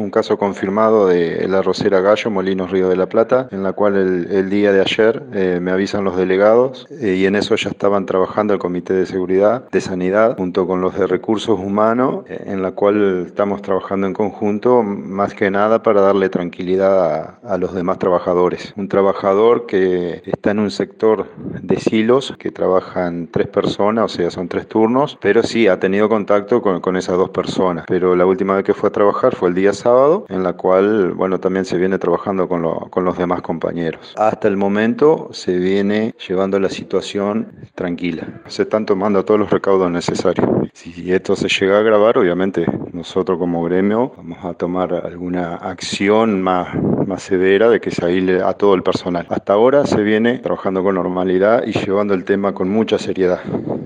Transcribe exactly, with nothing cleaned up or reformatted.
un caso confirmado de la arrocera Gallo, Molinos Río de la Plata, en la cual el, el día de ayer eh, me avisan los delegados eh, y en eso ya estaban trabajando el Comité de Seguridad, de Sanidad, junto con los de Recursos Humanos, eh, en la cual estamos trabajando en conjunto, más que nada para darle tranquilidad a, a los demás trabajadores. Un trabajador que está en un sector de silos, que trabajan tres personas, o sea, son tres turnos, pero sí ha tenido contacto con, con esas dos personas. Pero la última vez que fue a trabajar fue el día sábado, en la cual, bueno, también se viene trabajando con, lo, con los demás compañeros. Hasta el momento se viene llevando la situación tranquila. Se están tomando todos los recaudos necesarios. Si esto se llega a agravar, obviamente nosotros como gremio vamos a tomar alguna acción más, más severa de que se aísle a todo el personal. Hasta ahora se viene trabajando con normalidad y llevando el tema con mucha seriedad.